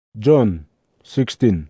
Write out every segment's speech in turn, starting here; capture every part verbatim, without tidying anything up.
John sixteen.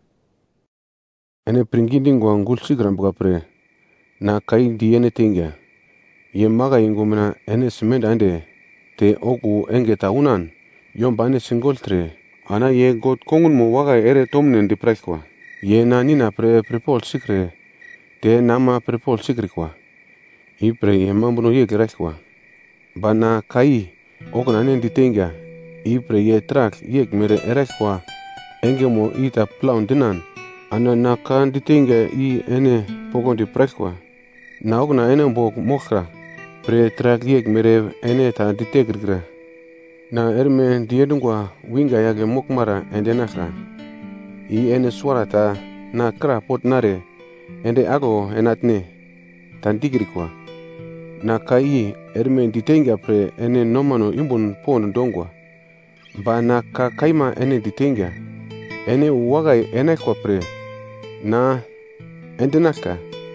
Ene pringindi ngwa ngul sigram buka pre na kai di ene tinga ye maga ingumna ene semenda ande te ogu enge taunan yomba ene singol tre ana ye god kongun mo waga ere tomnen di prekwa ye na nina pre prepol sikre te nama prepol sikre kwa i pre ye mambuno ye gerekwa bana kai ogna ene di tinga i pre ye trak ye mere erekwa enge mo ita plaun dinan ana na kan ditinga i ene pogon di prekwa na ogna ene mbok mokra pre trak yek mere ene ta ditegrigra na erme diedungwa winga yage mokmara ende nakra i ene swarata na kra pot nare ende ago enatne tan digrikwa na kai erme ditenga pre ene nomano imbun pon dongwa ba na ka kaima ene ditenga ene wagai ene kwa pre na ende naka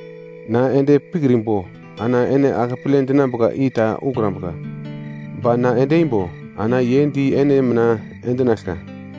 na ende pigrimbo ana ene akapilende na buka ita ugrambuka ba na ende imbo ana yendi ene mna ende naka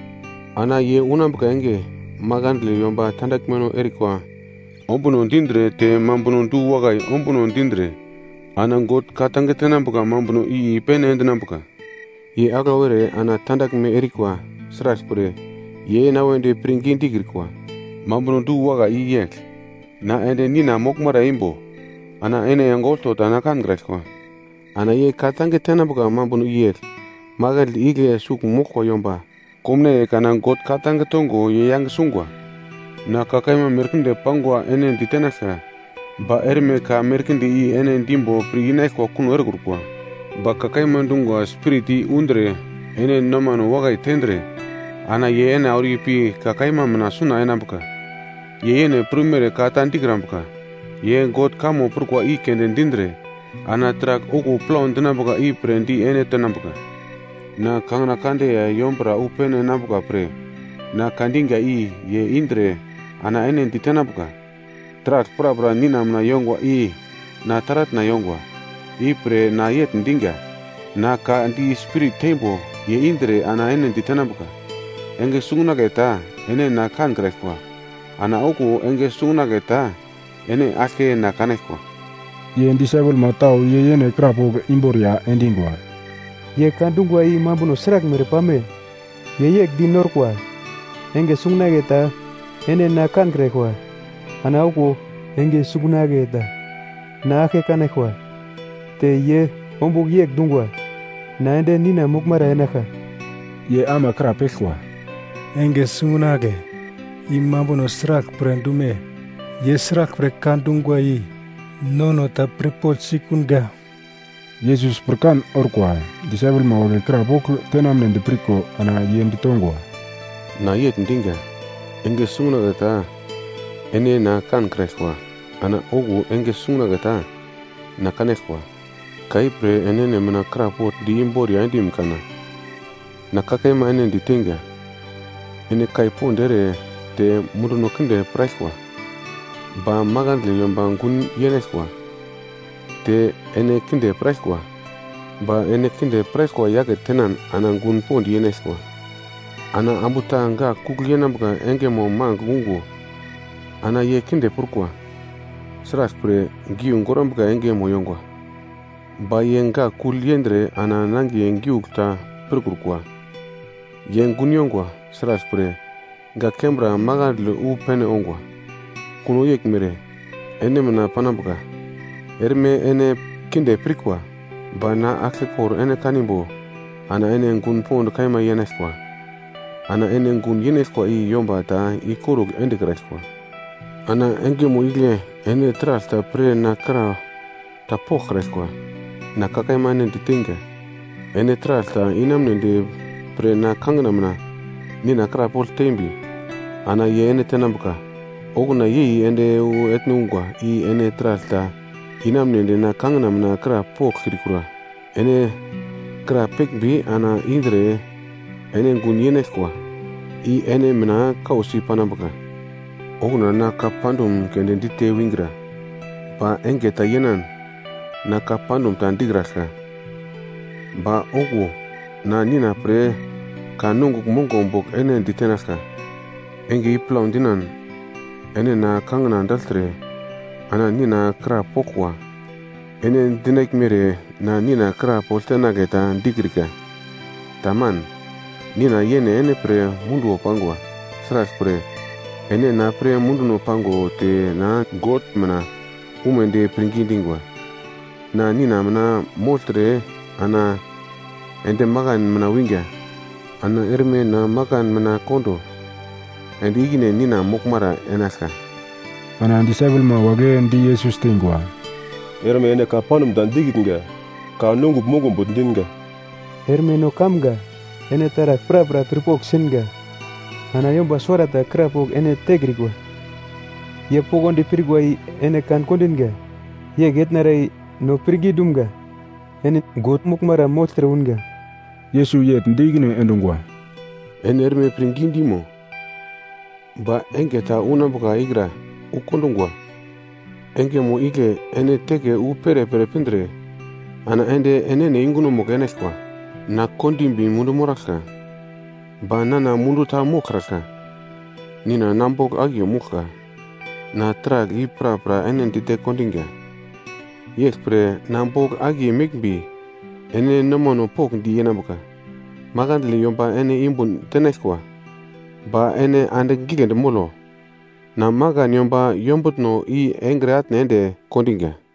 ana ye unambuka enge magandle yomba tandak meno erikwa ombuno ndindre te mambuno ndu wagai ombuno ndindre ana ngot katangetena buka mambuno i pene ende nambuka ye aglawere ana tandak me erikwa sraspure ye na wende pringindi girkwa mambuno du waga i yek na ende nina mokmara imbo ana ene angolto dana kan grekwa ana ye katange tena buka mambuno i yek magal igle suk mokwa yomba komne kana got katange tongo ye yang sungwa na kakaima merkinde pangwa ene ditenaka ba erme ka merkinde i ene dimbo prigine kwa kuno ergurkwa ba kakaima ndungwa spiriti undre ene nomano waga tendre ana ye ene auri pi kakaima mna suna ena buka ye ene primere ka tantigram buka ye god kamo purkwa i kende dindre ana trak ogu plaun dina buka i prendi ene tena buka na kangna kande ya yombra upene na buka pre na kandinga i ye indre ana ene ditena buka trak pra pra nina mna yongwa i na tarat na yongwa i pre na yet ndinga na ka andi spirit tembo ye indre ana ene ditena buka enge sungna geta ene na kan grekwa ana oku enge sungna geta ene ake na kanekwa ye disable matao ye yene krapo imboria endingwa ye kandungwa i mambuno srak mere pame ye yek dinorkwa enge sungna geta ene na kan grekwa ana oku enge sungna geta na ake kanekwa te ye ombuk yek dungwa na ende nina mukmara enaka ye ama krapekwa enge sungunage i mambuno srak prendume ye srak pre kandungwa i nono ta prepol sikunga Jesus perkan orkwa disable mawage krapok tenam nende priko ana yendi tongwa na yet ndinga enge sungna geta ene na kan krekwa ana ogu enge sungna geta na kanekwa kai pre ene ne mna krapot di imbori andi mkana na kakema ene ditenga ene kai pondere te muduno kende prekwa ba magandle yomba ngun yenekwa te ene kende prekwa ba ene kende prekwa yake tenan ana ngun pond yenekwa ana ambuta nga kugli nambuka enge mo mang ungu ana ye kende purkwa sras pre giu ngorambuka enge mo yongwa ba yenga kuliendre ana nangi yengiukta purkurkwa yengun yongwa sras pre ga kembra magadle u pene ongwa kuno yek mere ene mna panambuka erme ene kinde prikwa bana akle kor ene kanimbo ana ene ngun pond kaima yeneskwa ana ene ngun yeneskwa i yomba ta i korog ende kreskwa ana enge mo igle ene trasta pre na kra ta pokhreskwa na kakaima ene ditinga ene trasta inamne de pre na kangnamna ni na kra pol tembi ana ye ene tenambuka ogna ye ende u etnungwa i ene trasta inamne de na kangnam na kra pok khirikura ene kra pekbi ana indre ene ngun yenekwa i ene mna kausi panambuka ogna na kapandum kende dite wingra ba enge tayenan na kapandum tandigraka ba ogu na nina pre ka nunguk mongo bok ene ditenaska. Enge iplaun dinan ene na kangna daltre ana nina kra pokwa. Ene dinek mere na nina kra poltena geta digrika. Taman nina yene ene pre mundu opangwa. Sras pre ene na pre mundu no pango te na got mana umende pringindingwa. Na nina mana moltre ana ende magan mana winga. Ana erme na magan mana kondo. Ende igine nina mokmara enaska. Ana disciple ma wage ndi Yesus tingwa. Erme ene ka panum dan digitnga. Ka nungu mungu bundinga. Erme no kamga. Ene tarak pra pra pripok singa. Ana yomba suarata krapok ene tegrigwa. Ye pogondi pirgwa ene kan kondinga. Ye getnarai no pirgi dumga. Ene got mukmara moltre unga. Yesu yet ndigine endungwa. Ene erme pringindimo. Ba enge ta unambuka igra ukondungwa. Enge mo ige ene tege u pere pere pindre. Ana ende ene ne inguno mogeneskwa. Na kondimbi mundu moraka. Ba nana mundu ta mokraka. Nina nambok agi muka. Na trag i pra pra ene dite kondinga. Yes pre nambok agi mikbi. Ene namono pok di enabuka. Magandli yomba ene imbun teneskwa. Ba ene ande gigende molo. Na magan yomba yombutno i engreat nende kondinga.